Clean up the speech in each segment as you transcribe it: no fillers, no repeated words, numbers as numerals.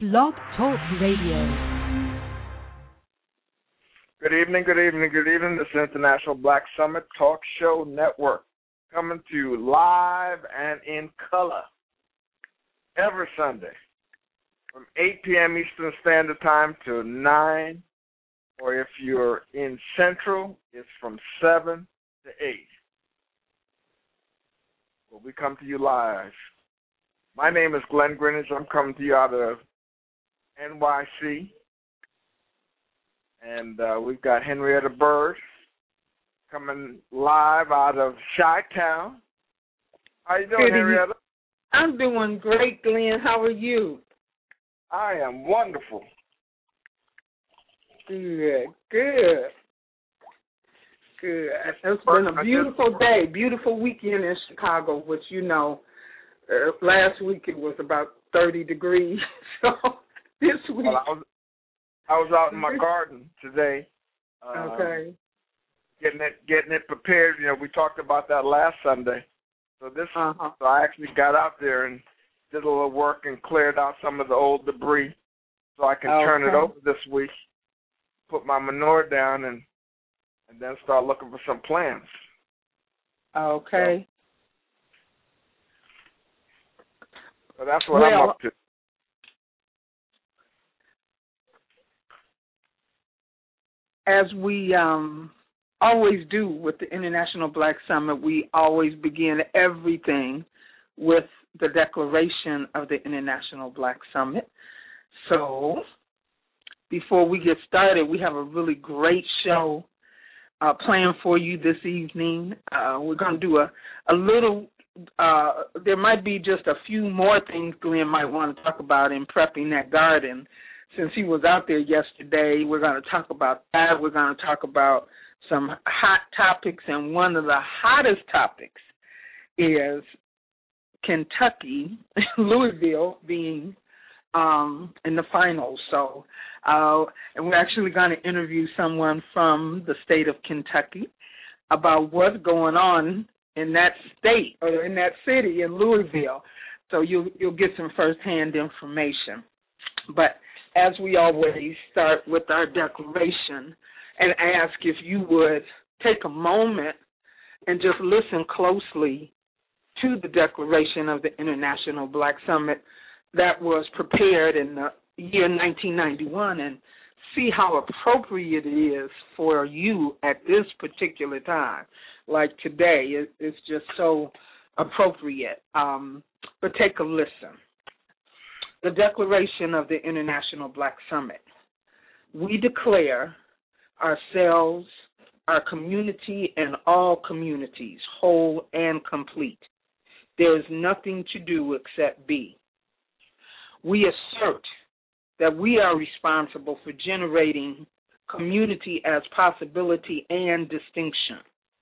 Blog Talk Radio. Good evening, good evening, good evening. This is International Black Summit Talk Show Network coming to you live and in color every Sunday from 8 p.m. Eastern Standard Time to 9, or if you're in Central, it's from 7 to 8. Well, we come to you live. My name is Glenn Greenwich. I'm coming to you out of NYC. And we've got Henrietta Bird coming live out of Chi-Town. How you doing, Henrietta? I'm doing great, Glenn. How are you? I am wonderful. Good. It's been a beautiful day, beautiful weekend in Chicago, which, you know, last week it was about 30 degrees. So this week. Well, I was out in my garden today. Okay. Getting it prepared. You know, we talked about that last Sunday. So so I actually got out there and did a little work and cleared out some of the old debris so I can turn it over this week, put my manure down, and then start looking for some plants. Okay. So that's what I'm up to. As we always do with the International Black Summit, we always begin everything with the declaration of the International Black Summit. So before we get started, we have a really great show planned for you this evening. We're going to do a little, there might be just a few more things Glenn might want to talk about in prepping that garden. Since he was out there yesterday, we're going to talk about that. We're going to talk about some hot topics, and one of the hottest topics is Kentucky, Louisville being in the finals. So, and we're actually going to interview someone from the state of Kentucky about what's going on in that state or in that city in Louisville. So you'll get some firsthand information. But as we always start with our declaration and ask if you would take a moment and just listen closely to the declaration of the International Black Summit that was prepared in the year 1991 and see how appropriate it is for you at this particular time. Like today, it's just so appropriate. But take a listen. The Declaration of the International Black Summit. We declare ourselves, our community, and all communities whole and complete. There is nothing to do except be. We assert that we are responsible for generating community as possibility and distinction.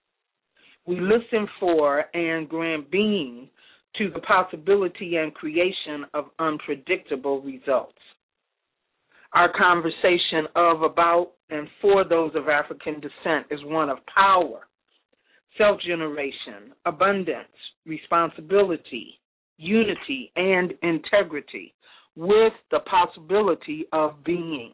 We listen for and grant being to the possibility and creation of unpredictable results. Our conversation of, about, and for those of African descent is one of power, self-generation, abundance, responsibility, unity, and integrity, with the possibility of being.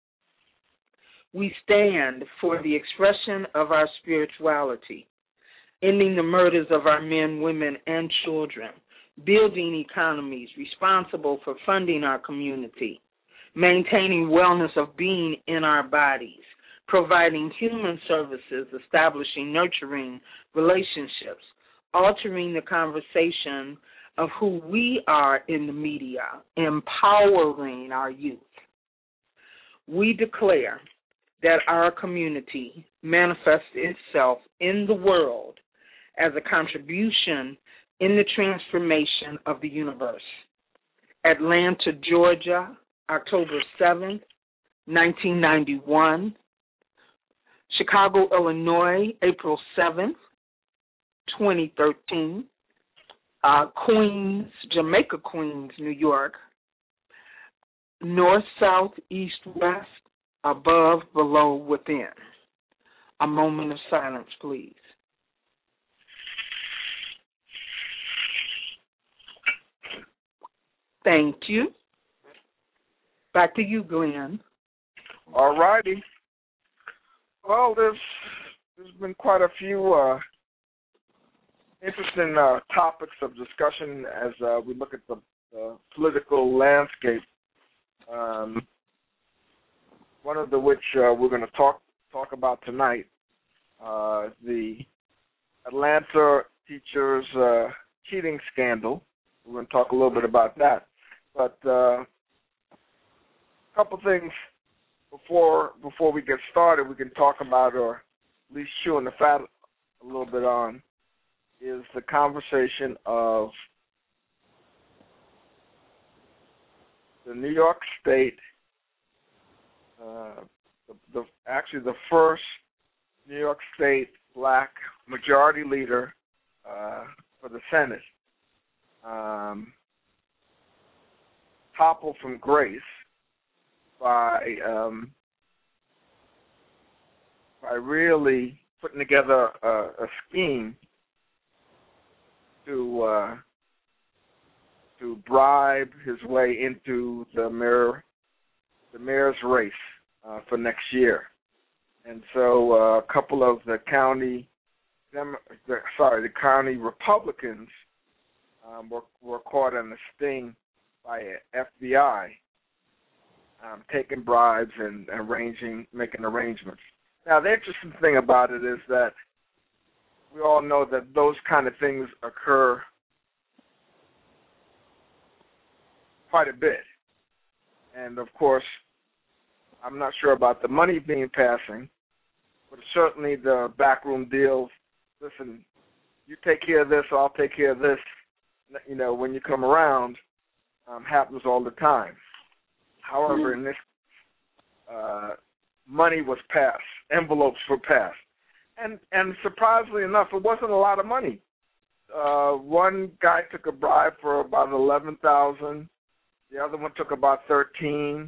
We stand for the expression of our spirituality, ending the murders of our men, women, and children, building economies responsible for funding our community, maintaining wellness of being in our bodies, providing human services, establishing nurturing relationships, altering the conversation of who we are in the media, empowering our youth. We declare that our community manifests itself in the world as a contribution in the transformation of the universe. Atlanta, Georgia, October 7th, 1991. Chicago, Illinois, April 7th, 2013. Queens, Jamaica, Queens, New York. North, south, east, west, above, below, within. A moment of silence, please. Thank you. Back to you, Glenn. All righty. Well, there's been quite a few interesting topics of discussion as we look at the political landscape. One of which we're going to talk about tonight, the Atlanta teachers cheating scandal. We're going to talk a little bit about that. But a couple things before we get started, we can talk about, or at least chewing the fat a little bit on, is the conversation of the New York State, the first New York State black majority leader for the Senate, toppled from grace by really putting together a scheme to bribe his way into the mayor's race for next year. And so a couple of the county Republicans were caught on the sting by FBI, taking bribes and making arrangements. Now, the interesting thing about it is that we all know that those kind of things occur quite a bit. And, of course, I'm not sure about the money being passing, but certainly the backroom deals, listen, you take care of this, I'll take care of this, when you come around, happens all the time. However, in this, money was passed, envelopes were passed. And surprisingly enough, it wasn't a lot of money. One guy took a bribe for about $11,000. The other one took about $13,000.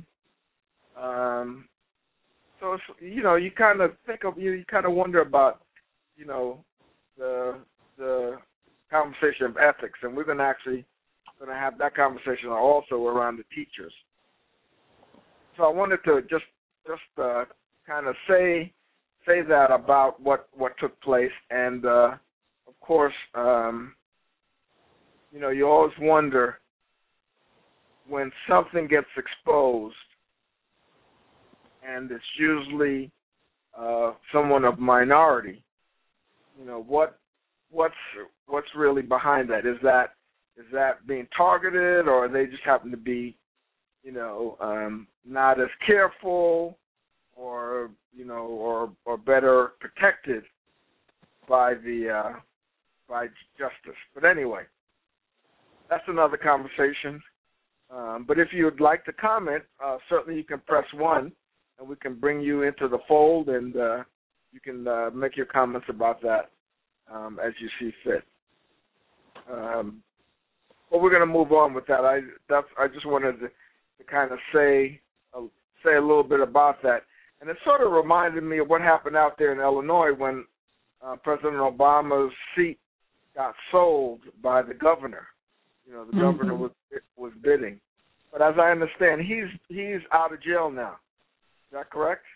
So it's, you kind of you kind of wonder about, the conversation of ethics, and we're going to have that conversation also around the teachers. So I wanted to just kind of say that about what took place, and of course, you always wonder when something gets exposed, and it's usually someone of minority. What's really behind that? Is that being targeted, or they just happen to be, not as careful, or better protected by by justice? But anyway, that's another conversation. But if you would like to comment, certainly you can press 1, and we can bring you into the fold, and you can make your comments about that as you see fit. But we're going to move on with that. I just wanted to kind of say a little bit about that. And it sort of reminded me of what happened out there in Illinois when President Obama's seat got sold by the governor. The governor was bidding. But as I understand, he's out of jail now. Is that correct?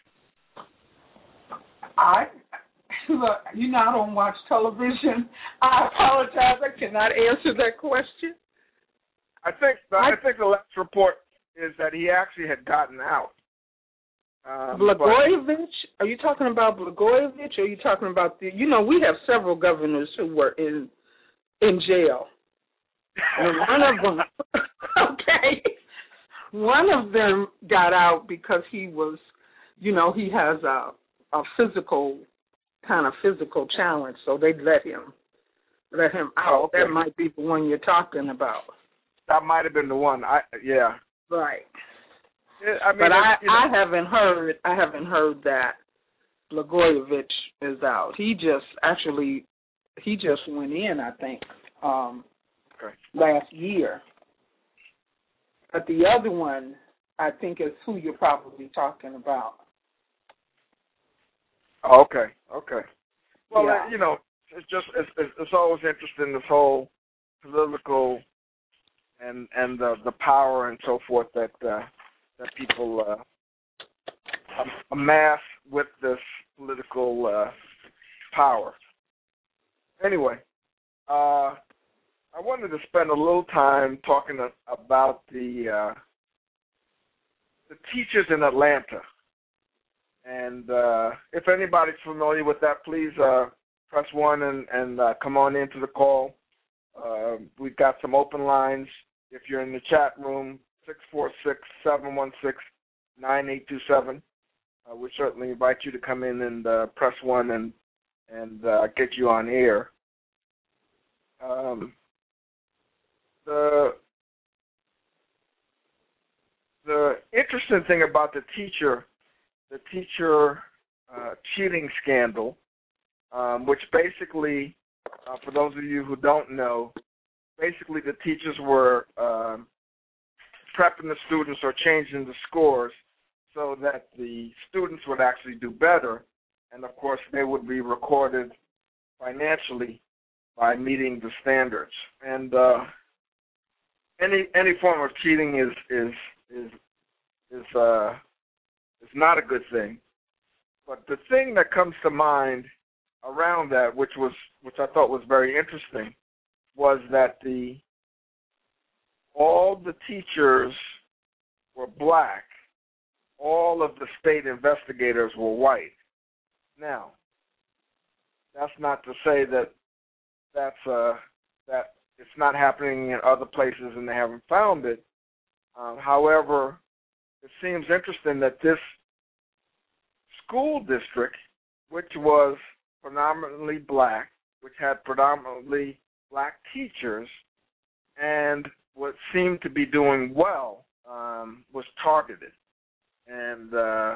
I don't watch television. I apologize. I cannot answer that question. I think the last report is that he actually had gotten out. Blagojevich? Are you talking about Blagojevich, or are you talking about we have several governors who were in jail. And one of them, one of them got out because he was, he has a physical challenge, so they let him out. Oh, okay. That might be the one you're talking about. That might have been the one. Yeah. Right. I mean, but I haven't heard that Blagojevich is out. He just went in, I think, last year. But the other one, I think, is who you're probably talking about. Okay. Well, yeah. It's always interesting, this whole political and the power and so forth that that people amass with this political power. Anyway, I wanted to spend a little time talking about the teachers in Atlanta. And if anybody's familiar with that, please press 1 and come on into the call. We've got some open lines. If you're in the chat room, 646-716-9827. We certainly invite you to come in and press 1 and get you on air. The interesting thing about the teacher cheating scandal, which basically, for those of you who don't know, basically the teachers were prepping the students or changing the scores so that the students would actually do better, and of course they would be recorded financially by meeting the standards. And any form of cheating is not a good thing. But the thing that comes to mind around that, which I thought was very interesting, was that all the teachers were black. All of the state investigators were white. Now, that's not to say that it's not happening in other places and they haven't found it. However, it seems interesting that this school district, which was predominantly black, which had predominantly black teachers, and what seemed to be doing well, was targeted. And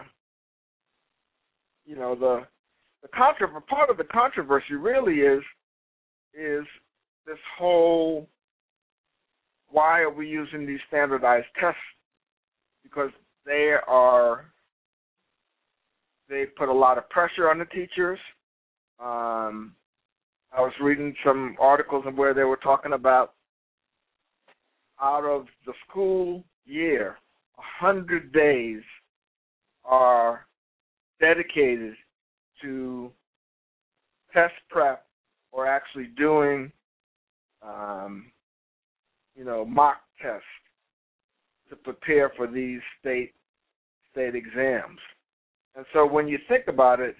part of the controversy really is this whole, why are we using these standardized tests? Because they put a lot of pressure on the teachers. I was reading some articles where they were talking about, out of the school year, 100 days are dedicated to test prep or actually doing, mock tests to prepare for these state exams. And so when you think about it,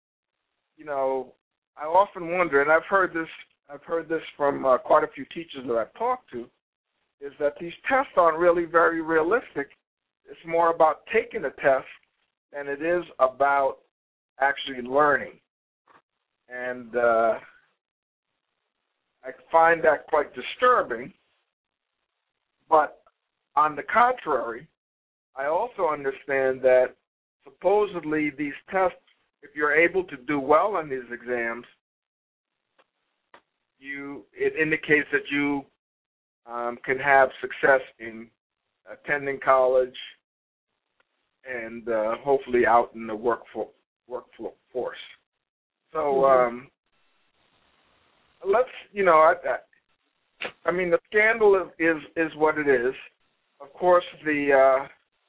I often wonder, and I've heard this from quite a few teachers that I've talked to, is that these tests aren't really very realistic. It's more about taking a test than it is about actually learning. And I find that quite disturbing. But on the contrary, I also understand that supposedly these tests, if you're able to do well on these exams, it indicates that you can have success in attending college and hopefully out in the workforce. So let's, the scandal is what it is. Of course, the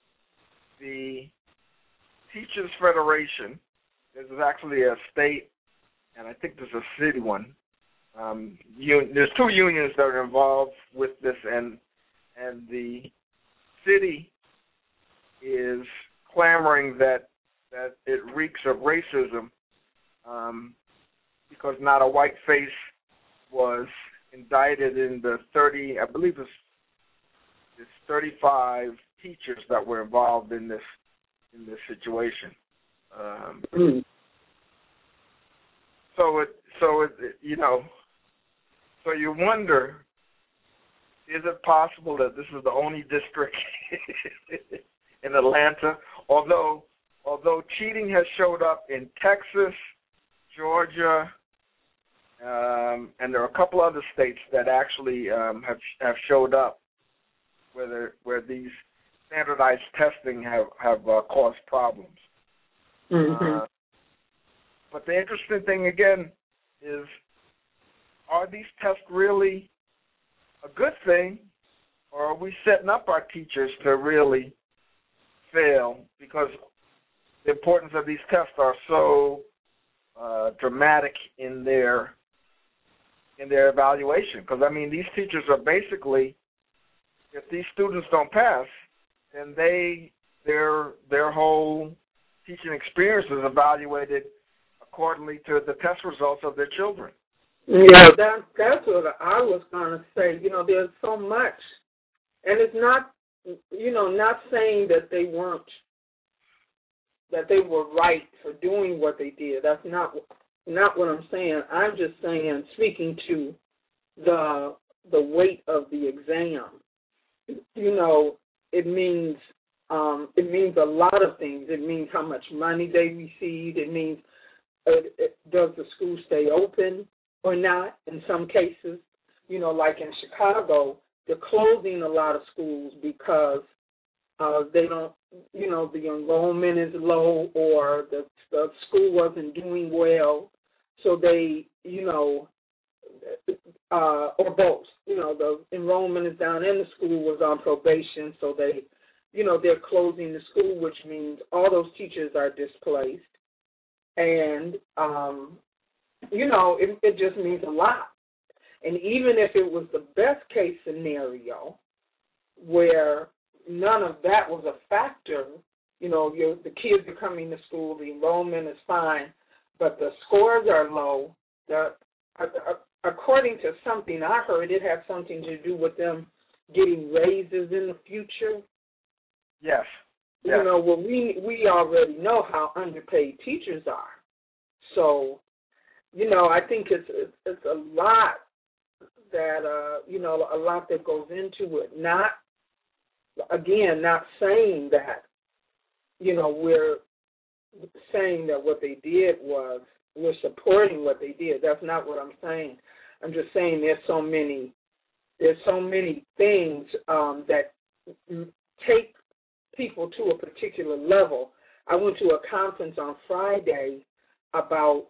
Teachers Federation, there's actually a state, and I think there's a city one. There's two unions that are involved with this, and the city is clamoring that it reeks of racism because not a white face was indicted in the 35 teachers that were involved in this situation. So you wonder, is it possible that this is the only district in Atlanta? Although cheating has showed up in Texas, Georgia, and there are a couple other states that actually have showed up where these standardized testing have caused problems. Mm-hmm. But the interesting thing again is, are these tests really a good thing, or are we setting up our teachers to really fail because the importance of these tests are so dramatic in their evaluation. Because, I mean, these teachers are basically, if these students don't pass, then their whole teaching experience is evaluated accordingly to the test results of their children. Yeah, that's what I was going to say. You know, there's so much, and it's not, you know, not saying that they were right for doing what they did. That's not what I'm saying. I'm just saying, speaking to the weight of the exam. You know, it means a lot of things. It means how much money they received. It means does the school stay open or not in some cases. You know, like in Chicago, they're closing a lot of schools because they don't, you know, the enrollment is low or the school wasn't doing well. So they, you know, or both. You know, the enrollment is down and the school was on probation, so they, you know, they're closing the school, which means all those teachers are displaced. And, you know, it just means a lot. And even if it was the best case scenario where none of that was a factor, you know, the kids are coming to school, the enrollment is fine, but the scores are low. According to something I heard, it had something to do with them getting raises in the future. Yes. You know, well, we already know how underpaid teachers are. So, you know, I think it's a lot that, you know, a lot that goes into it. Not saying that, you know, we're saying that what they did was we're supporting what they did. That's not what I'm saying. I'm just saying there's so many things that take people to a particular level. I went to a conference on Friday about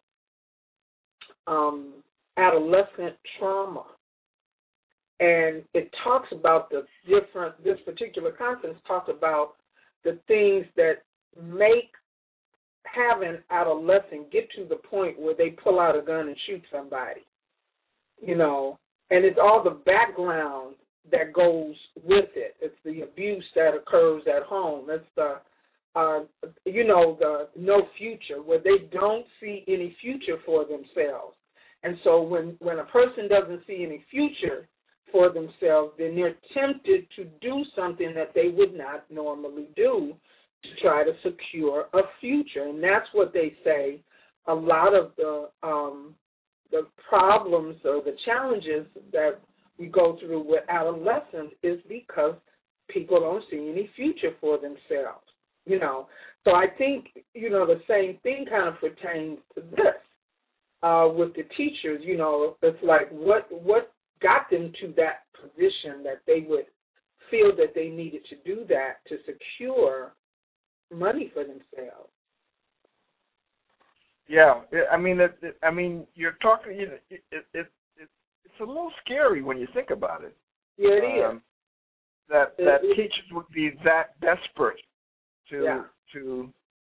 adolescent trauma, and it talks about this particular conference talks about the things that make have an adolescent get to the point where they pull out a gun and shoot somebody, you know, and it's all the background that goes with it. It's the abuse that occurs at home. It's the, you know, the no future, where they don't see any future for themselves. And so when a person doesn't see any future for themselves, then they're tempted to do something that they would not normally do to try to secure a future. And that's what they say a lot of the problems or the challenges that we go through with adolescents is because people don't see any future for themselves, you know. So I think, you know, the same thing kind of pertains to this with the teachers. You know, it's like what got them to that position that they would feel that they needed to do that to secure money for themselves. Yeah, I mean, you're talking. You know, it's a little scary when you think about it. Yeah, it is. That teachers would be that desperate to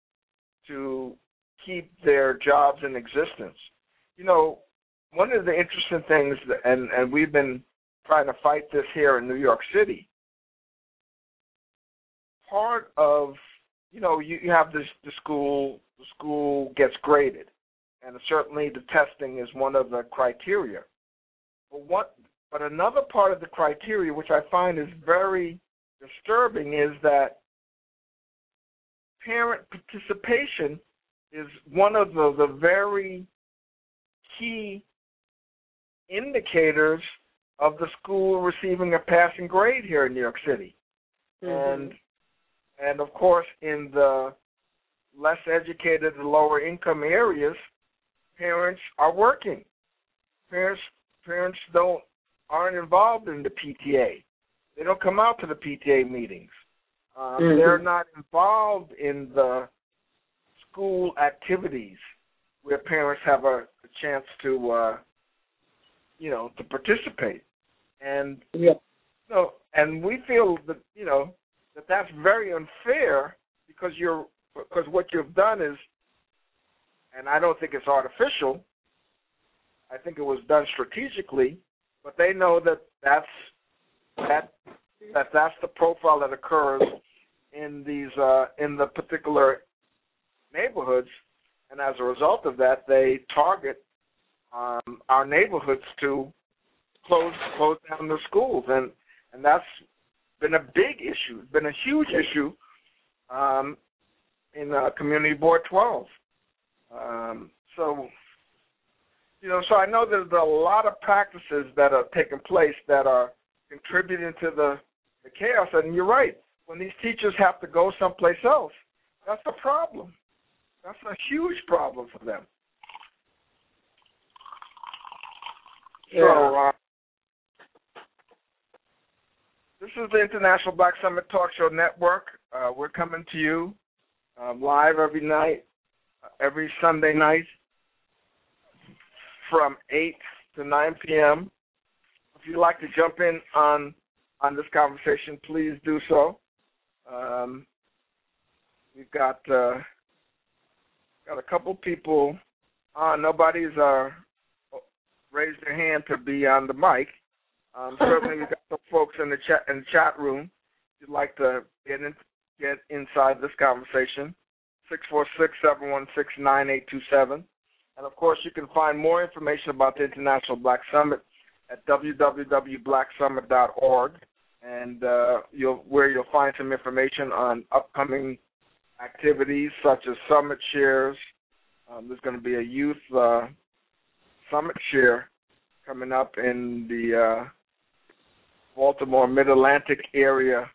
keep their jobs in existence. You know, one of the interesting things, and we've been trying to fight this here in New York City. Part of, you know, you have the school gets graded, and certainly the testing is one of the criteria. But another part of the criteria, which I find is very disturbing, is that parent participation is one of the very key indicators of the school receiving a passing grade here in New York City. Mm-hmm. And of course, in the less educated, lower income areas, parents are working. Parents aren't involved in the PTA. They don't come out to the PTA meetings. They're not involved in the school activities where parents have a chance to, you know, to participate. And you know, and we feel that, you know, that's very unfair because what you've done is, and I don't think it's artificial. I think it was done strategically, but they know that's the profile that occurs in these in the particular neighborhoods, and as a result of that, they target our neighborhoods to close down the schools, and that's been a big issue. It's been a huge issue in Community Board 12. So I know there's a lot of practices that are taking place that are contributing to the chaos. And you're right. When these teachers have to go someplace else, that's a problem. That's a huge problem for them. Yeah. So this is the International Black Summit Talk Show Network. We're coming to you live every night, every Sunday night from 8 to 9 p.m. If you'd like to jump in on this conversation, please do so. We've got a couple people on. Nobody's raised their hand to be on the mic. Certainly, we've got some folks in the chat room. If you'd like to get inside this conversation, 646-716-9827. And, of course, you can find more information about the International Black Summit at www.blacksummit.org, and where you'll find some information on upcoming activities such as summit shares. There's going to be a youth summit share coming up in the Baltimore Mid-Atlantic area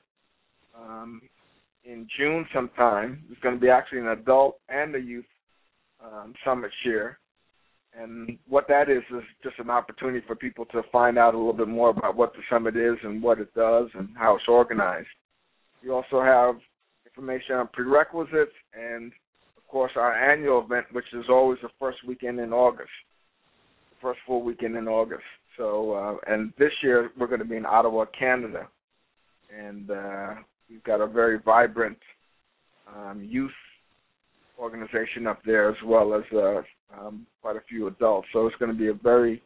in June sometime. There's going to be actually an adult and a youth summit share. And what that is just an opportunity for people to find out a little bit more about what the summit is and what it does and how it's organized. We also have information on prerequisites and, of course, our annual event, which is always the first weekend in August, the first full weekend in August. So, and this year we're going to be in Ottawa, Canada. And we've got a very vibrant youth organization up there, as well as quite a few adults. So it's going to be a very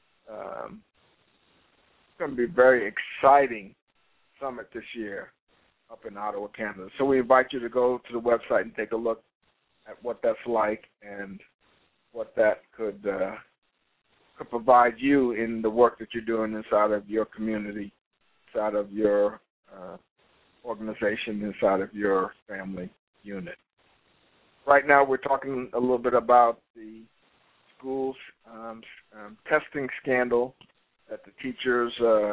exciting summit this year up in Ottawa, Canada. So we invite you to go to the website and take a look at what that's like and what that could provide you in the work that you're doing inside of your community, inside of your organization, inside of your family unit. Right now we're talking a little bit about the schools testing scandal that the teachers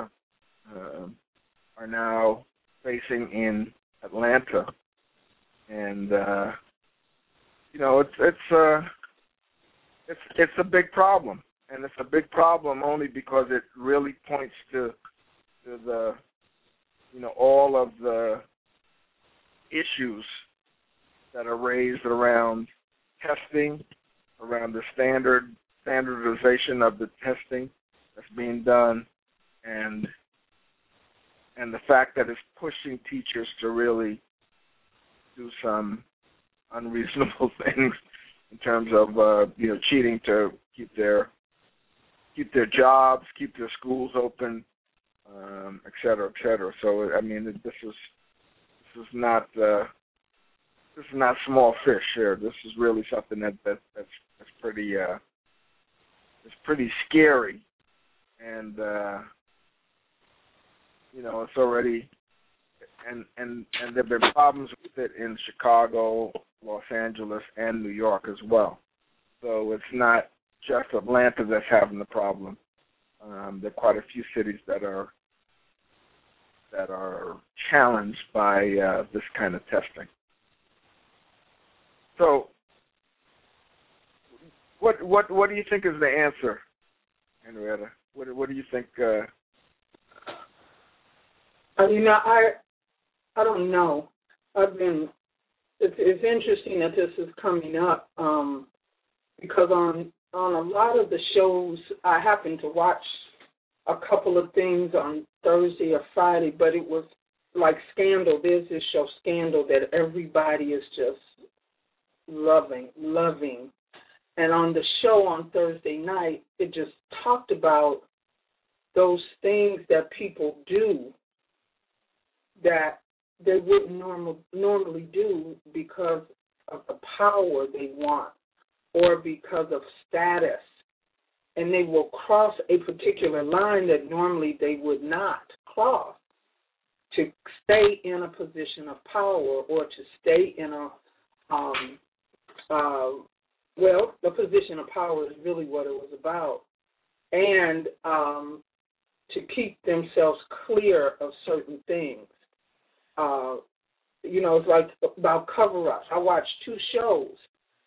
are now facing in Atlanta. And, it's a big problem. And it's a big problem only because it really points to the, all of the issues that are raised around testing, around the standardization of the testing that's being done, and the fact that it's pushing teachers to really do some unreasonable things in terms of cheating to keep their jobs, keep their schools open, et cetera, et cetera. So I mean, this is not small fish here. This is really something that's pretty it's pretty scary, and it's already and there've been problems with it in Chicago, Los Angeles, and New York as well. So it's not just Atlanta that's having the problem. There are quite a few cities that are challenged by this kind of testing. So, what do you think is the answer, Henrietta? What do you think? I don't know. It's interesting that this is coming up because on a lot of the shows I happen to watch a couple of things on Thursday or Friday, but it was like Scandal, there's this show Scandal that everybody is just loving. And on the show on Thursday night, it just talked about those things that people do that they wouldn't normally do because of the power they want or because of status. And they will cross a particular line that normally they would not cross to stay in a position of power or to stay in a, the position of power is really what it was about. And to keep themselves clear of certain things. It's like about cover-ups. I watched 2 shows,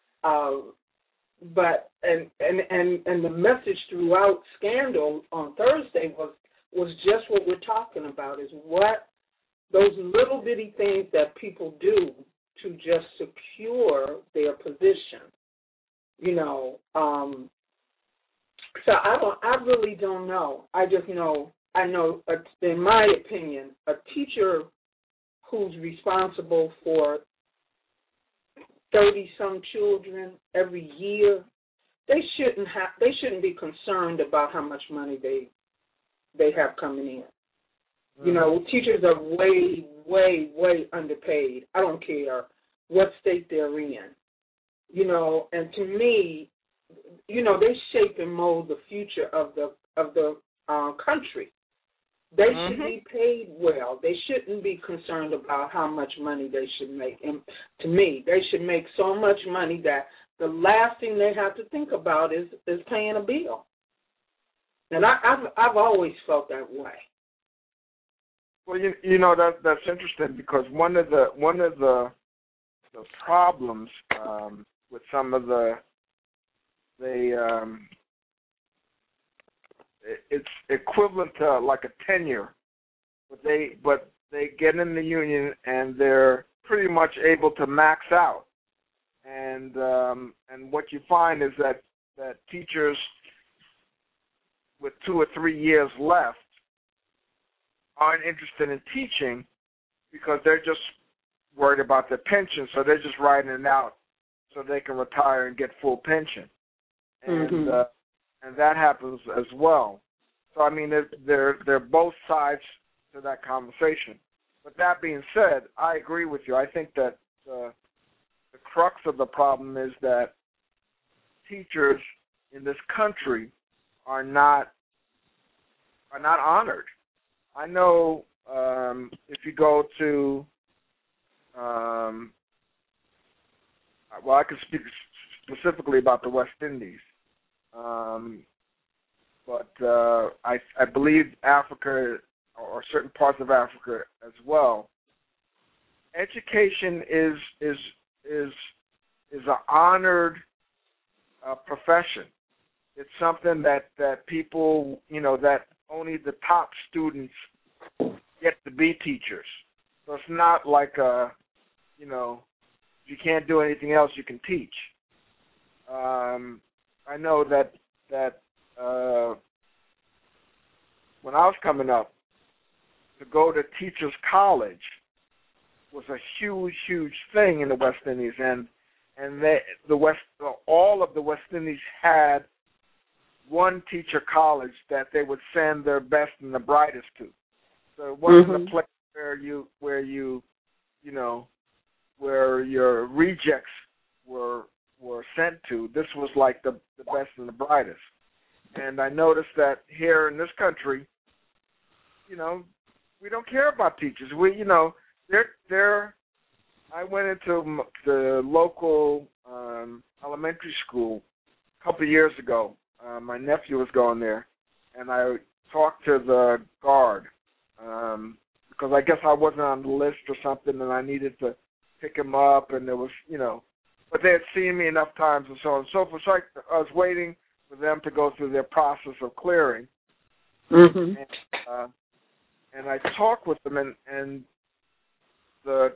but the message throughout Scandal on Thursday was just what we're talking about, is what those little bitty things that people do to just secure their position. So I really don't know. I just know. I know, in my opinion, a teacher who's responsible for 30-some children every year, they shouldn't be concerned about how much money they have coming in. Teachers are way, way, way underpaid. I don't care what state they're in. And to me, they shape and mold the future of the country. They should be paid well. They shouldn't be concerned about how much money they should make. And to me, they should make so much money that the last thing they have to think about is paying a bill. And I've always felt that way. Well, that's interesting, because one of the problems with some of it's equivalent to like a tenure, but they get in the union and they're pretty much able to max out, and what you find is that teachers with 2 or 3 years left aren't interested in teaching because they're just worried about their pension, so they're just riding it out so they can retire and get full pension. And that happens as well. So, I mean, there are both sides to that conversation. But that being said, I agree with you. I think that the crux of the problem is that teachers in this country are not honored. I know if you go to, I can speak specifically about the West Indies. But I believe Africa, or certain parts of Africa as well, education is an honored profession. It's something that people, that only the top students get to be teachers. So it's not like if you can't do anything else, you can teach. I know that when I was coming up, to go to teachers' college was a huge, huge thing in the West Indies, and all of the West Indies had one teacher college that they would send their best and the brightest to. So it wasn't a place where your rejects were sent to. This was like the best and the brightest. And I noticed that here in this country, we don't care about teachers. I went into the local elementary school a couple of years ago. My nephew was going there, and I talked to the guard because I guess I wasn't on the list or something, and I needed to pick him up, and there was, but they had seen me enough times and so on and so forth. So I was waiting for them to go through their process of clearing. And I talked with them, and the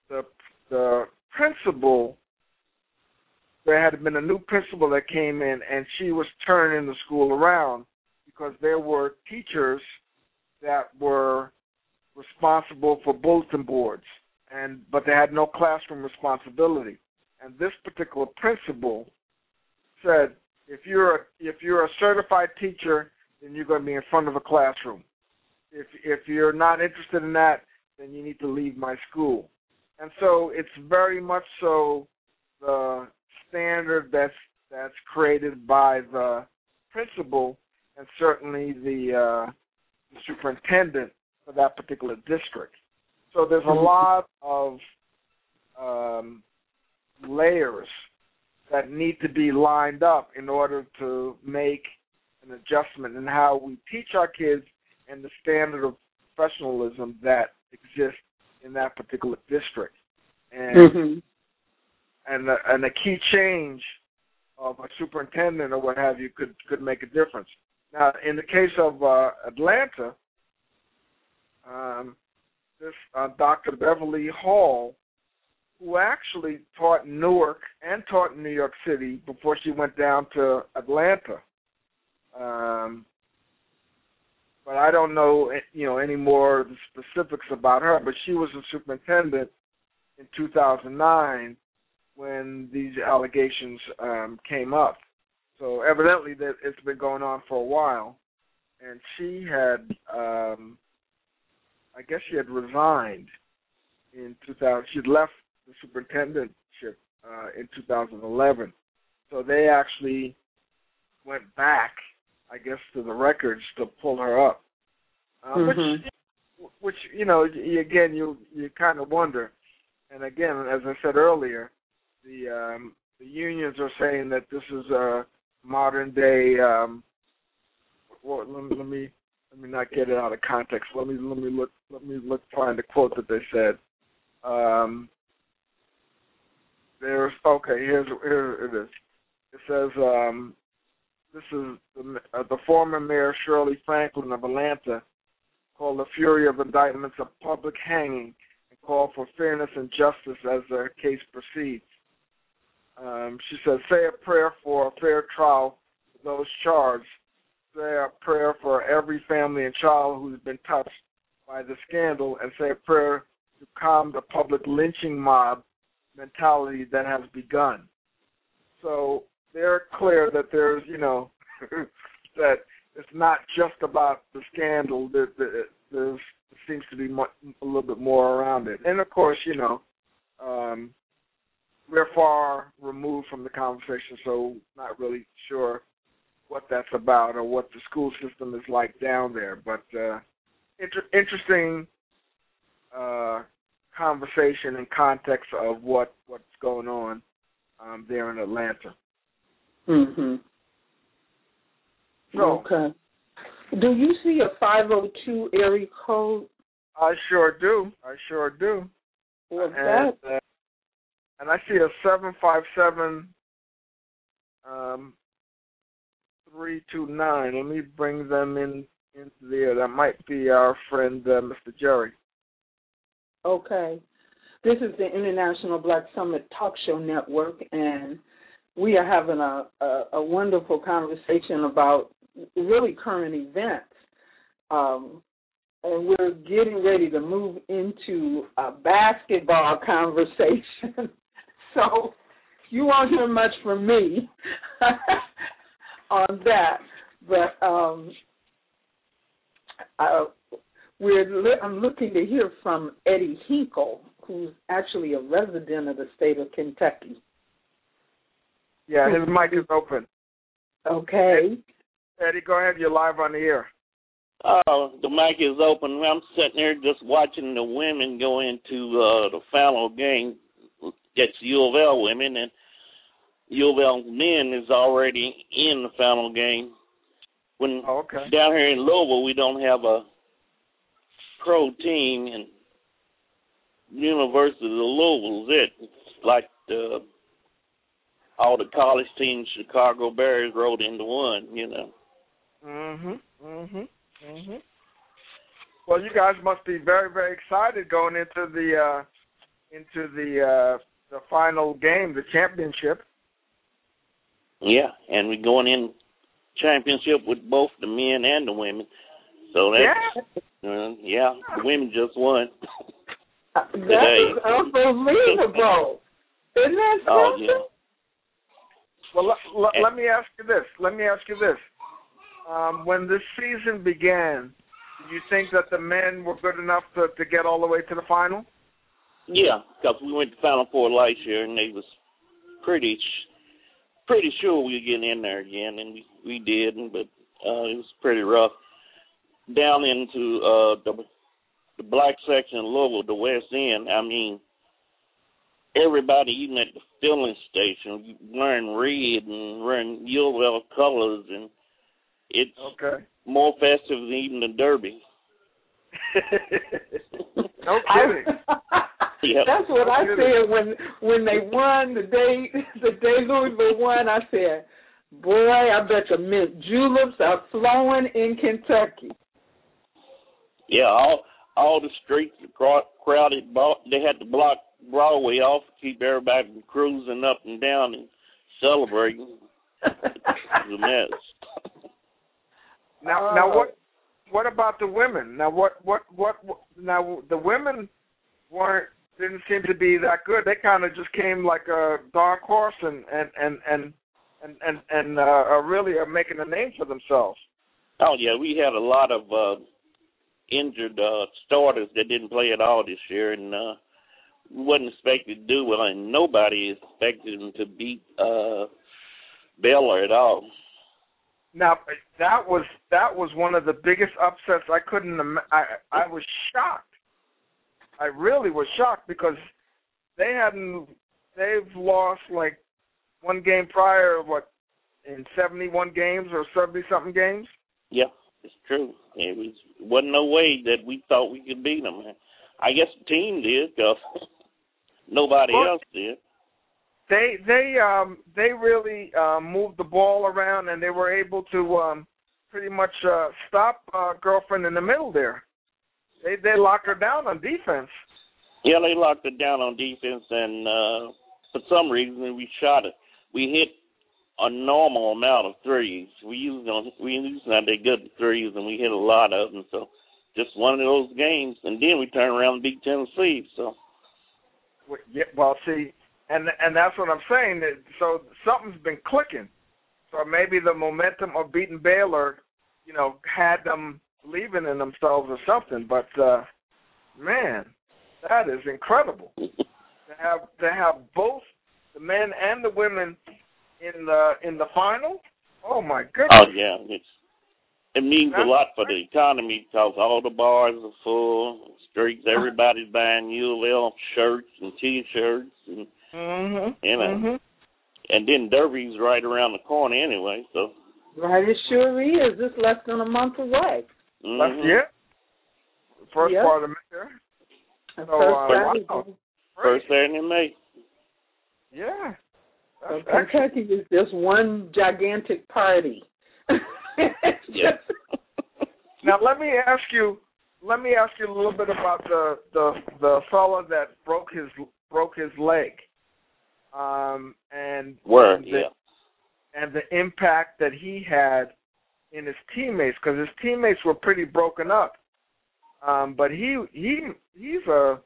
principal, there had been a new principal that came in, and she was turning the school around because there were teachers that were responsible for bulletin boards, but they had no classroom responsibility. And this particular principal said, if you're a certified teacher, then you're going to be in front of a classroom. If you're not interested in that, then you need to leave my school. And so it's very much so the standard that's created by the principal and certainly the superintendent for that particular district. So there's a lot of layers that need to be lined up in order to make an adjustment in how we teach our kids and the standard of professionalism that exists in that particular district. And and a key change of a superintendent or what have you could make a difference. Now, in the case of Atlanta, this Dr. Beverly Hall, who actually taught in Newark and taught in New York City before she went down to Atlanta. But I don't know, any more of the specifics about her. But she was a superintendent in 2009 when these allegations came up. So evidently that it's been going on for a while. And she had, I guess she had resigned in 2000. She'd left the superintendentship in 2011. So they actually went back, I guess, to the records to pull her up. Which again, you kind of wonder. And again, as I said earlier, the unions are saying that this is a modern day. Well, let me not get it out of context. Let me look find the quote that they said. Here it is. It says this is the former Mayor Shirley Franklin of Atlanta called the fury of indictments a public hanging and called for fairness and justice as the case proceeds. She says, say a prayer for a fair trial for those charged. Say a prayer for every family and child who's been touched by the scandal, and say a prayer to calm the public lynching mob mentality that has begun. So they're clear that there's, that it's not just about the scandal. There seems to be a little bit more around it. And, of course, we're far removed from the conversation, so not really sure what that's about or what the school system is like down there. But interesting conversation and context of what's going on there in Atlanta. So, okay. Do you see a 502 area code? I sure do. What's that? And I see a 757 329. Let me bring them into there. That might be our friend, Mr. Jerry. Okay. This is the International Black Summit Talk Show Network, and we are having a wonderful conversation about really current events. And we're getting ready to move into a basketball conversation. So you won't hear much from me on that. But I'm looking to hear from Eddie Hinkle, who's actually a resident of the state of Kentucky. Yeah, his mic is open. Okay. Eddie, go ahead. You're live on the air. Oh, the mic is open. I'm sitting here just watching the women go into the final game against U of L women, and U of L men is already in the final game. When down here in Louisville, we don't have a pro team, and University of Louisville is it. It's like all the college teams, Chicago Bears, rolled into one, Well, you guys must be very, very excited going into the final game, the championship. Yeah, and we're going in championship with both the men and the women. So that's Yeah, the women just won. That is unbelievable. Isn't that something? Oh, yeah. Well, let me ask you this. When this season began, do you think that the men were good enough to get all the way to the final? Yeah, because we went to Final Four last year, and they was pretty sure we were getting in there again, and we did, but it was pretty rough. Down into the black section of Louisville, the West End, I mean, everybody, even at the filling station, wearing red and wearing UofL colors, and it's more festive than even the Derby. No kidding. Yep. That's what I said when they won the day Louisville won. I said, "Boy, I bet you mint juleps are flowing in Kentucky." Yeah, all the streets are crowded. They had to block Broadway off to keep everybody from cruising up and down and celebrating. It was a mess. Now what about the women? Now now the women didn't seem to be that good. They kind of just came like a dark horse and really are making a name for themselves. Oh yeah, we had a lot of injured starters that didn't play at all this year, and we wasn't expected to do well, and nobody expected them to beat Baylor at all. Now that was one of the biggest upsets. I was shocked. I really was shocked because they've lost like one game prior, in 71 games or 70-something games? Yeah, it's true. It wasn't no way that we thought we could beat them. I guess the team did because nobody else did. They really moved the ball around, and they were able to pretty much stop Girlfriend in the middle there. They locked her down on defense. Yeah, they locked her down on defense, and for some reason we shot it. We hit a normal amount of threes. We used not that good at threes, and we hit a lot of them. So just one of those games, and then we turned around and beat Tennessee. So yeah, well, see, and that's what I'm saying. So something's been clicking. So maybe the momentum of beating Baylor, had them believing in themselves or something. But man, that is incredible to have both the men and the women in the final. Oh my goodness! Oh yeah, it means a lot for the economy because all the bars are full, streets. Everybody's buying UofL shirts and T-shirts, and and then Derby's right around the corner anyway. So right, it sure is. It's less than a month away. Yeah. First part of May. So, first Saturday in May. Yeah. So Kentucky is just one gigantic party. Yeah. Now let me ask you a little bit about the fellow that broke his leg. And the impact that he had in his teammates, because his teammates were pretty broken up. But he's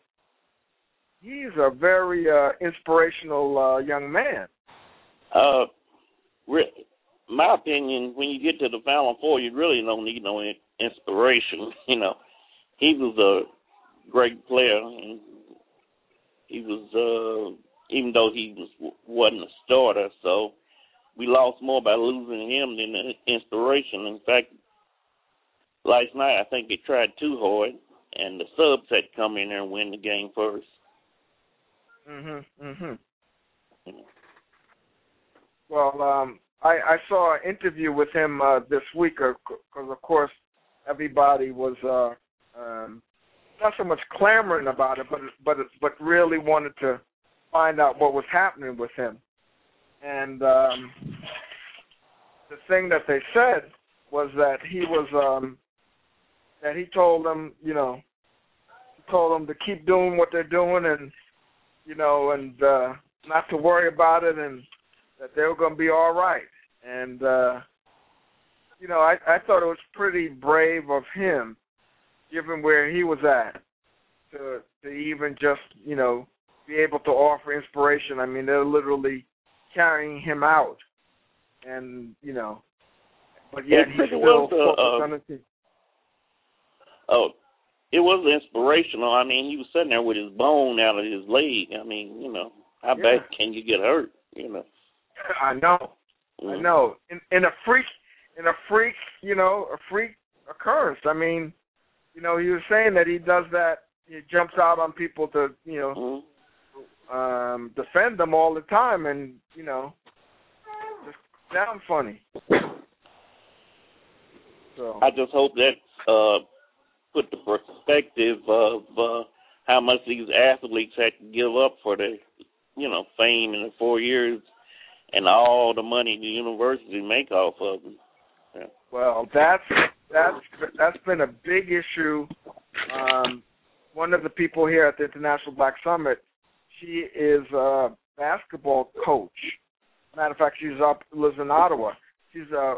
a very inspirational young man. My opinion, when you get to the Final Four, you really don't need no inspiration. He was a great player, and he was even though he wasn't a starter, so we lost more by losing him than the inspiration. In fact, last night I think they tried too hard, and the subs had to come in there and win the game first. Well, I saw an interview with him this week because, of course, everybody was not so much clamoring about it, but really wanted to find out what was happening with him. And the thing that they said was that he was that he told them, to keep doing what they're doing, and and not to worry about it, and that they were going to be all right. And I thought it was pretty brave of him, given where he was at, to even just, be able to offer inspiration. I mean, they're literally carrying him out, and but yet he's still focused on the team. Oh, it was inspirational. I mean, he was sitting there with his bone out of his leg. I mean, how bad can you get hurt? I know. I know. In a freak, a freak occurrence. I mean, he was saying that he does that. He jumps out on people to, defend them all the time, and just sound funny. So I just hope that put the perspective of how much these athletes had to give up for their, fame in the 4 years, and all the money the university make off of them. Yeah. Well, that's been a big issue. One of the people here at the International Black Summit, she is a basketball coach. Matter of fact, lives in Ottawa. She's a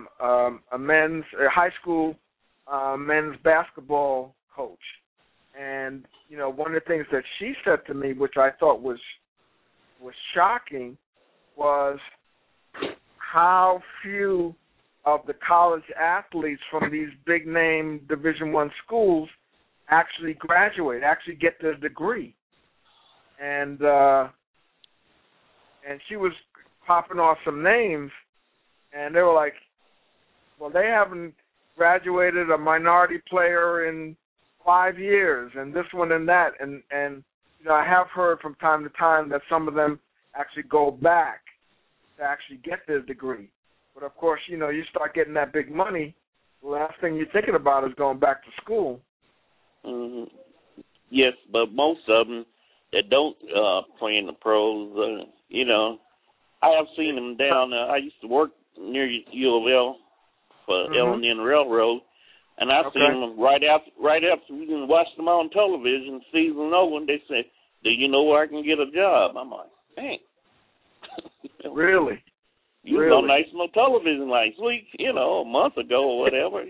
high school men's basketball coach. And, one of the things that she said to me, which I thought was shocking, was how few of the college athletes from these big name Division I schools actually graduate, actually get their degree. And she was popping off some names, and they were like, well, they haven't graduated a minority player in 5 years, and this one and that. And I have heard from time to time that some of them actually go back to actually get their degree. But, of course, you start getting that big money, the last thing you're thinking about is going back to school. Mm-hmm. Yes, but most of them that don't play in the pros, I have seen them down. I used to work near U of L for L&N Railroad, and I've seen them right after we can watch them on television, season over, and they say, "Do you know where I can get a job?" I'm like, "Dang." Really? You was on national television last week, a month ago or whatever,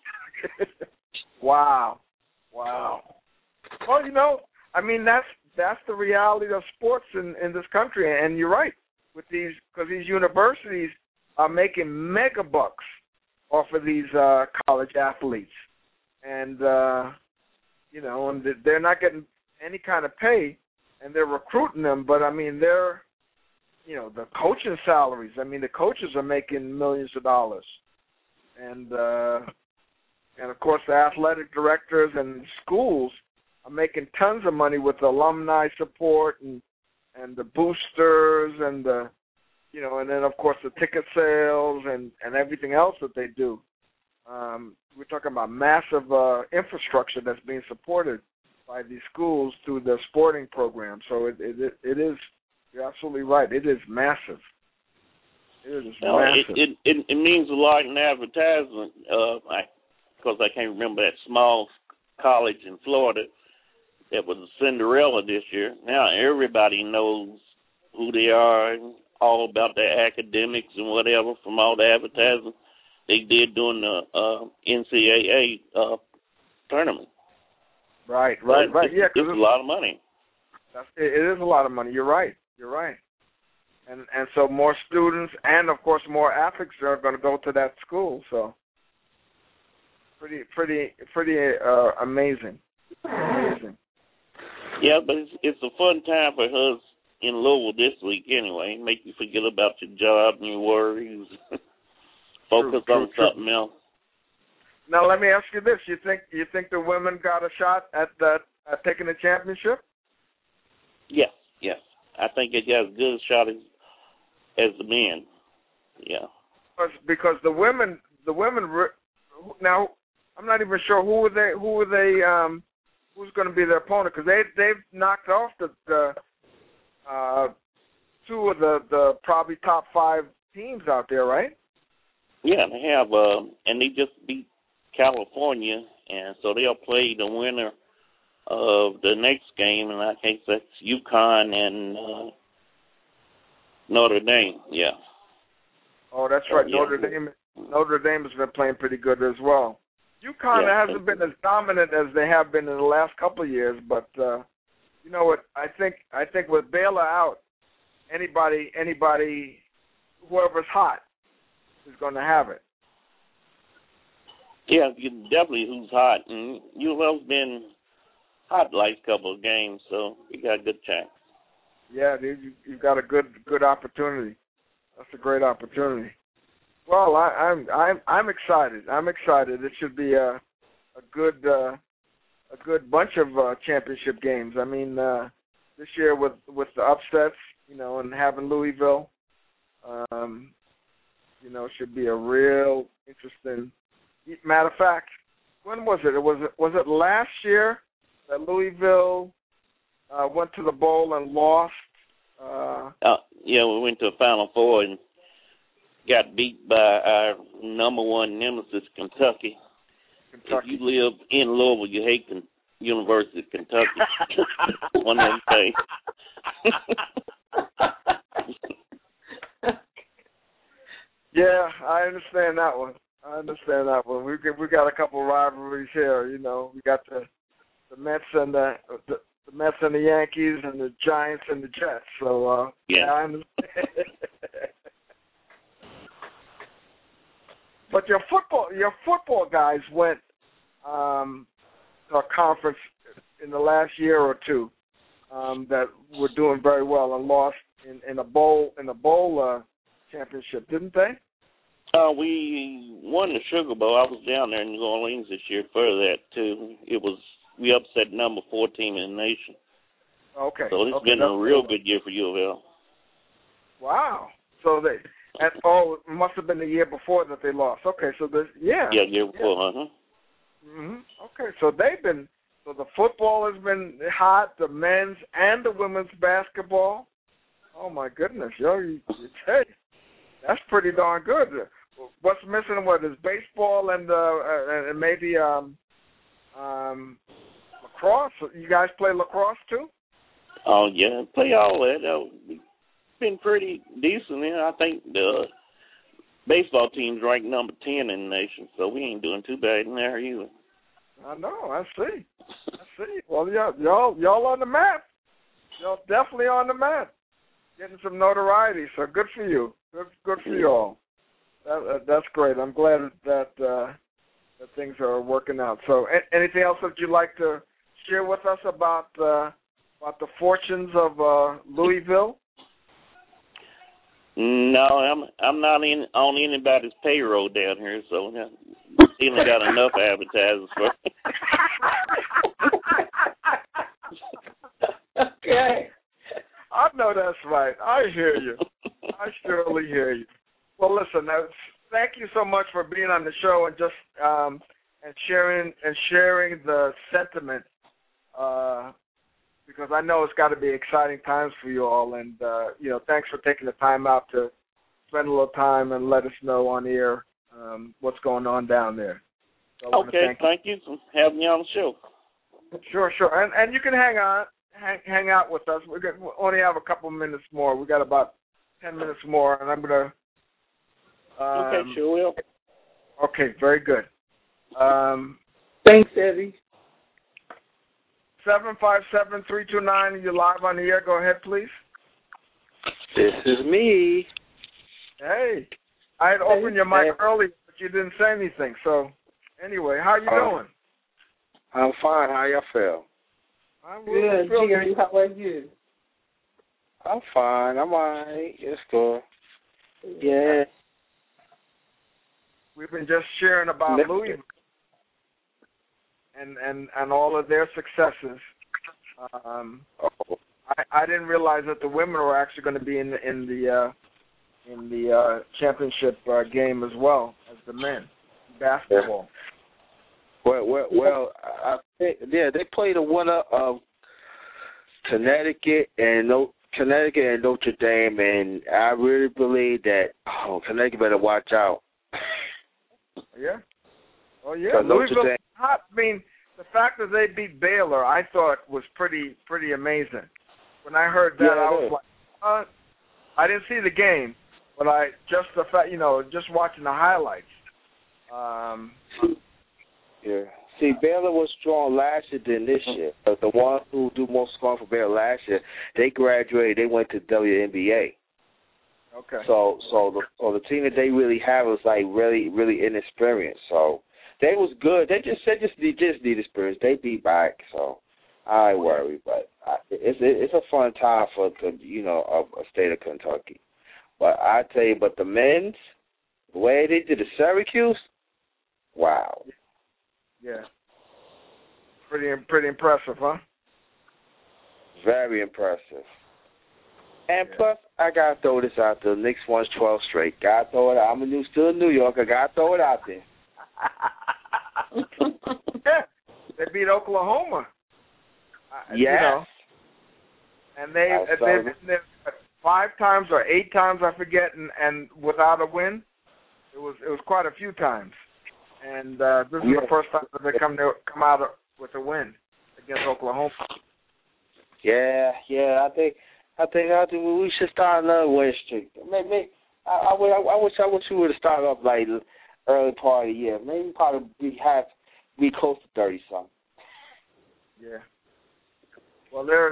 Wow. Well, I mean, that's the reality of sports in this country, and you're right, because these universities are making mega bucks off of these college athletes, and and they're not getting any kind of pay, and they're recruiting them, but I mean they're the coaching salaries. I mean, the coaches are making millions of dollars, and of course the athletic directors and schools are making tons of money with alumni support and the boosters and the and then of course the ticket sales and everything else that they do. We're talking about massive infrastructure that's being supported by these schools through the sporting program. So it is. You're absolutely right. It is massive. It is massive. It means a lot in advertisement. Because I can't remember that small college in Florida that was a Cinderella this year. Now everybody knows who they are and all about their academics and whatever from all the advertising they did during the NCAA tournament. Right. Yeah, it's a lot of money. It is a lot of money. You're right. And so more students and, of course, more athletes are going to go to that school. So pretty amazing. Yeah, but it's a fun time for us in Louisville this week anyway. Make you forget about your job and your worries. Focus on something else. Now let me ask you this: you think the women got a shot at taking the championship? Yes. I think it got as good a shot as the men. Yeah. Because the women now, I'm not even sure who's going to be their opponent, because they've knocked off the two of the probably top 5 teams out there, right? Yeah, they have, and they just beat California, and so they'll play the winner of the next game, and I think that's UConn and Notre Dame. Yeah. Oh, that's right. Yeah. Notre Dame has been playing pretty good as well. UConn hasn't been as dominant as they have been in the last couple of years, but you know what? I think with Baylor out, anybody, whoever's hot is going to have it. Yeah, definitely who's hot. And UL's been hot last couple of games, so you got a good chance. Yeah, you've got a good opportunity. That's a great opportunity. Well, I'm excited. I'm excited. It should be a good bunch of championship games. I mean, this year with the upsets, you know, and having Louisville, you know, should be a real interesting. Matter of fact, when was it? Was it last year that Louisville went to the bowl and lost? Yeah, we went to a Final Four and got beat by our number one nemesis, Kentucky. If you live in Louisville, you hate the University of Kentucky. One of them things. Yeah, I understand that one. We got a couple rivalries here. You know, we got the Mets and the Mets and the Yankees and the Giants and the Jets. So yeah, I understand. But your football guys went to a conference in the last year or two that were doing very well and lost in a bowl championship, didn't they? We won the Sugar Bowl. I was down there in New Orleans this year for that too. We upset number 4 team in the nation. Okay. So it's been a real good year for U of L. Wow. So it must have been the year before that they lost. Okay, so year before, Okay, so the football has been hot, the men's and the women's basketball. Oh my goodness, hey, that's pretty darn good. What's missing? What is baseball and maybe lacrosse? You guys play lacrosse too? Oh yeah, play all that. It's been pretty decent. I think the baseball team's ranked number 10 in the nation, so we ain't doing too bad in there either. I know. I see. Well, y'all on the map. Y'all definitely on the map. Getting some notoriety, so good for you. Good for you all. That's great. I'm glad that things are working out. So, anything else that you'd like to share with us about the fortunes of Louisville? No, I'm not on anybody's payroll down here, so he only got enough advertisers for. Okay. I know that's right. I hear you. I surely hear you. Well, listen, thank you so much for being on the show and just and sharing the sentiment because I know it's got to be exciting times for you all, and thanks for taking the time out to spend a little time and let us know on air what's going on down there. So okay, thank you for having me on the show. Sure, and you can hang out with us. We only have a couple minutes more. We got about 10 minutes more, and I'm gonna. Okay, sure will. Okay, very good. Thanks, Eddie. 757-329. You're live on the air. Go ahead, please. This is me. Hey, I had opened your mic early, but you didn't say anything. So, anyway, how you doing? I'm fine. How y'all feel? I'm good. Jerry, how are you? I'm fine. I'm all right. It's good. Yeah. We've been just sharing about Louisville and all of their successes. I didn't realize that the women were actually going to be in the championship game as well as the men basketball. Well, I think they played the winner of Connecticut and Notre Dame, and I really believe that Connecticut better watch out. Yeah. Oh yeah. Louisville hot. I mean, the fact that they beat Baylor, I thought was pretty amazing. When I heard that, I was like, I didn't see the game, but just watching the highlights. Yeah. See, Baylor was strong last year than this year. But the ones who do most strong for Baylor last year, they graduated. They went to WNBA. Okay. So the team that they really have was like really inexperienced. So they was good. They just need experience. They be back. So I ain't worried. But it's a fun time for a state of Kentucky. But I tell you, but the men's, the way they did the Syracuse, wow. Yeah. Pretty impressive, huh? Very impressive. And plus, I gotta throw this out there. Knicks won 12 straight. Gotta throw it out. I'm still in New York. I gotta throw it out there. Yeah, they beat Oklahoma. Yes. You know, and they've been there 5 times or 8 times, I forget, and without a win. It was quite a few times. And this is the first time that they come out with a win against Oklahoma. Yeah. I think we should start another win streak. Maybe I wish we would have started off like early part of the year. Maybe probably be close to 30 something. Yeah. Well, they're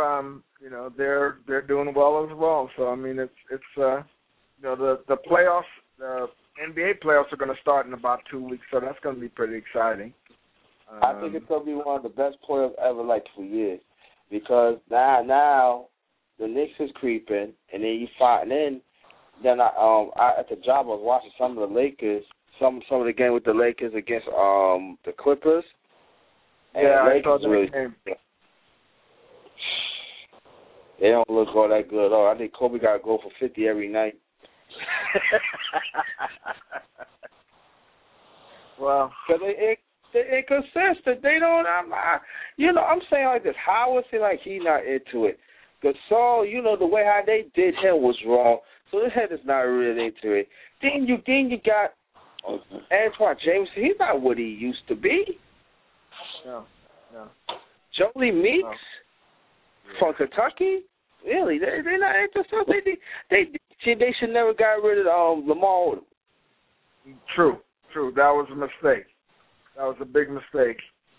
doing well as well. So I mean, it's the playoffs, the NBA playoffs are going to start in about 2 weeks, so that's going to be pretty exciting. I think it's going to be one of the best playoffs ever, like for years, because now the Knicks is creeping, and then you find then I at the job I was watching some of the Lakers, some of the game with the Lakers against the Clippers. Yeah, I saw that game. They don't look all that good. I think Kobe got to go for 50 every night. Well, because they're inconsistent. They don't. I'm saying like this. How is it like he not into it? Because the way how they did him was wrong. So his head is not really into it. Then you got Antoine Jameson. He's not what he used to be. No. Jolie Meeks from Kentucky. Really, they're not interested. They should never got rid of Lamar Odom. True. That was a mistake. That was a big mistake.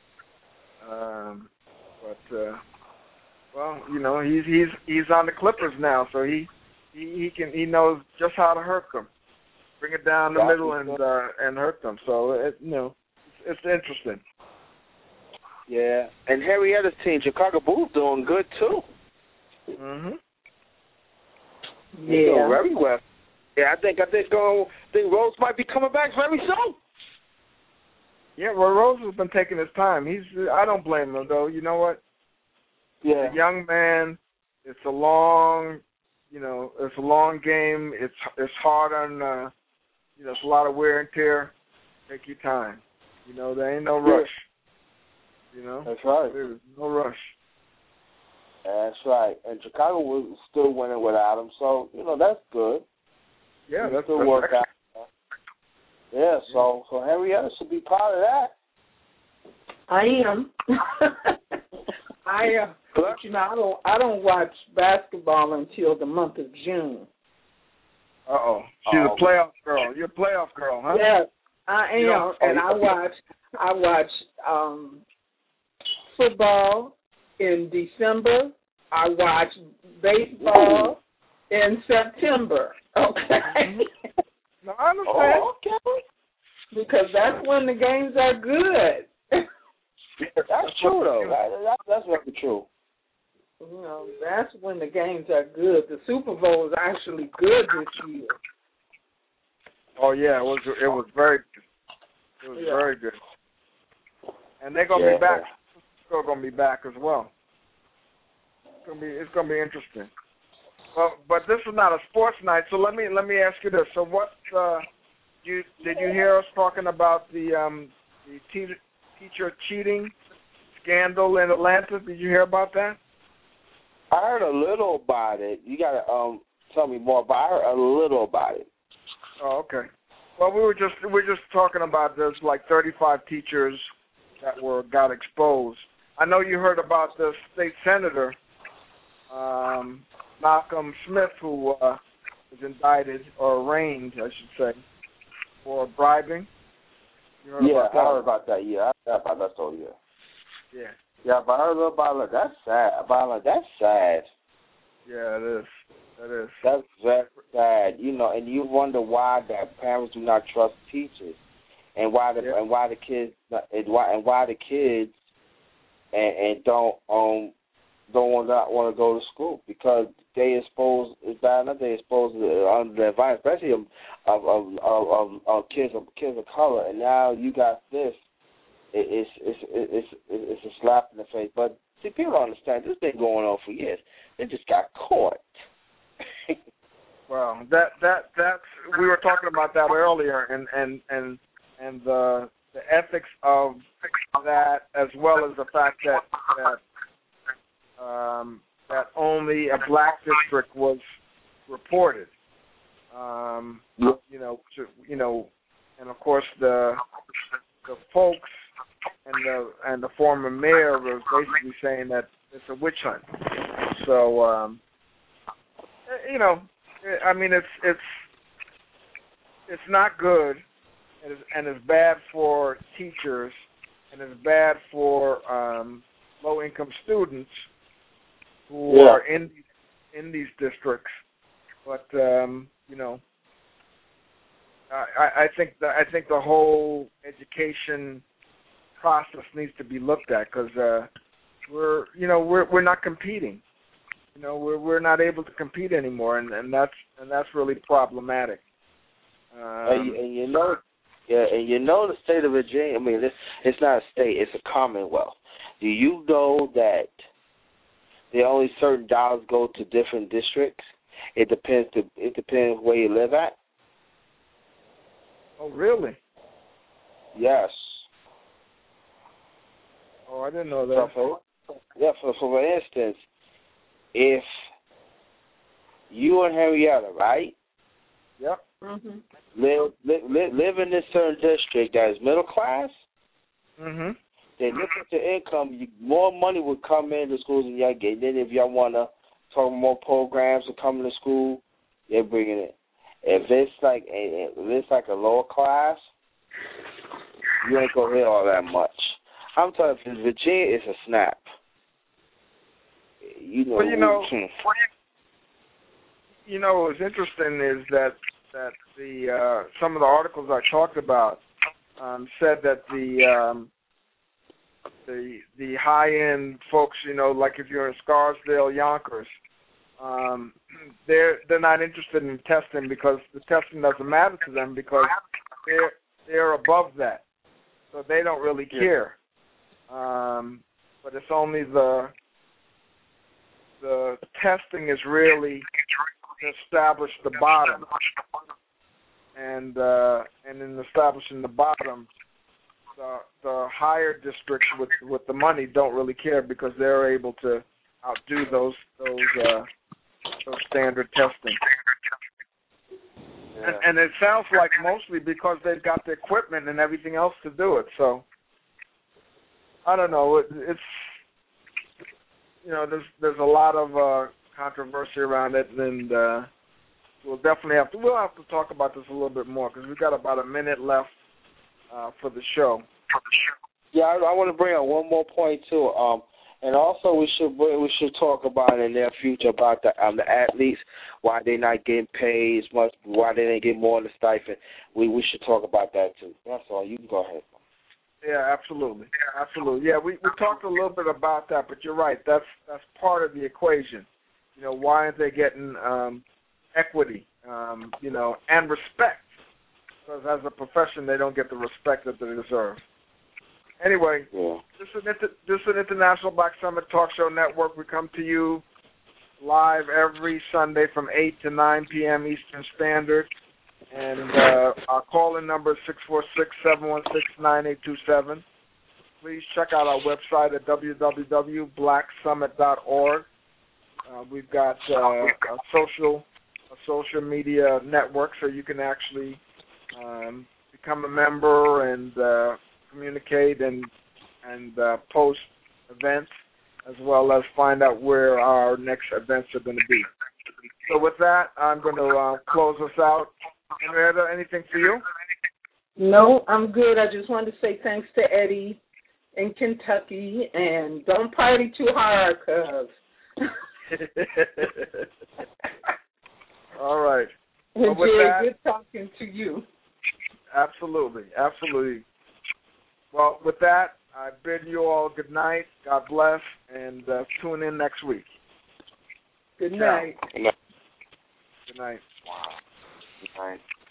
He's on the Clippers now, so he knows just how to hurt them, bring it down the middle and hurt them. So it's interesting. Yeah, and Harrietta's team, Chicago Bulls, doing good too. Mhm. They're doing very well. Yeah, I think Rose might be coming back very soon. Yeah, well, Rose has been taking his time. I don't blame him though. You know what? Yeah. He's a young man. It's a long game. It's hard on. It's a lot of wear and tear. Take your time. There ain't no rush. That's right. There's no rush. That's right. And Chicago was still winning without him, so that's good. Yeah, that's good work out. Yeah, so Henrietta should be proud of that. I am. I am. But I don't watch basketball until the month of June. She's a playoff girl. You're a playoff girl, huh? Yes, I am, and I watch football in December. I watch baseball in September. Okay. No, I understand. Okay. Because that's when the games are good. That's true, though. That's very true. That's when the games are good. The Super Bowl is actually good this year. Oh yeah, it was very good. It was very good. And they're gonna be back. Still gonna be back as well. It's gonna be interesting. Well, but this is not a sports night, so let me ask you this. So what did you hear us talking about the teacher cheating scandal in Atlanta? Did you hear about that? I heard a little about it. You gotta tell me more, but I heard a little about it. Oh, okay. Well, we're just talking about there's like 35 teachers that got exposed. I know you heard about the state senator, Malcolm Smith, who was indicted or arraigned, I should say, for bribing. Yeah, I heard about that. Yeah, I heard about that story. Yeah. Yeah. Yeah, but I heard about that's sad. That's sad. Yeah, it is. It is. That's very sad. And you wonder why that parents do not trust teachers, and why the kids don't want to go to school because they exposed under the environment, especially of kids of color, and now you got this. It's a slap in the face. But see, people don't understand. This has been going on for years. They just got caught. Well, that's we were talking about that earlier, and the ethics of that, as well as the fact that only a black district was reported. And of course the folks and the former mayor was basically saying that it's a witch hunt. So I mean it's not good, and it's bad for teachers, and it's bad for low-income students who are in these districts. But I think the whole education process needs to be looked at because we're not competing. We're not able to compete anymore, and that's really problematic. The state of Virginia. I mean, it's not a state; it's a commonwealth. Do you know that there only certain dollars go to different districts? It depends where you live at. Oh, really? Yes. Oh, I didn't know that. For instance, if you and Henrietta, right? Yep. Mhm. Live in this certain district that is middle class. Mhm. They look at your income. More money would come into schools than y'all get. Then if y'all want to talk more programs to come to school, they're bringing it. If it's like a lower class, you ain't gonna hear all that much. I'm telling you, Virginia is a snap. What's interesting is that the some of the articles I talked about said that the high-end folks, like if you're in Scarsdale, Yonkers, they're not interested in testing because the testing doesn't matter to them because they're above that, so they don't really care. But it's only the testing is really to establish the bottom, and in establishing the bottom, the higher districts with the money don't really care because they're able to outdo those standard testing. Yeah. And it sounds like mostly because they've got the equipment and everything else to do it. So I don't know. It's there's a lot of controversy around it, and we'll have to talk about this a little bit more because we've got about a minute left for the show. Yeah, I want to bring up one more point too. And also we should talk about in the near future about the athletes, why they're not getting paid as much, why they didn't get more in the stipend. We should talk about that too. That's all. You can go ahead. Yeah, absolutely. Yeah, we talked a little bit about that, but you're right. That's part of the equation. Why aren't they getting equity? And respect. Because as a profession, they don't get the respect that they deserve. Anyway, This is an International Black Summit Talk Show Network. We come to you live every Sunday from 8 to 9 p.m. Eastern Standard. And our call-in number is 646-716-9827. Please check out our website at www.blacksummit.org. We've got a social media network, so you can actually become a member and communicate and post events, as well as find out where our next events are going to be. So with that, I'm going to close us out. Henrietta, anything for you? No, I'm good. I just wanted to say thanks to Eddie in Kentucky, and don't party too hard, cuz. All right. Well, Well, good talking to you. Absolutely, absolutely. Well, with that, I bid you all good night. God bless, and tune in next week. Good night. Good night. Good night. Wow. Good night.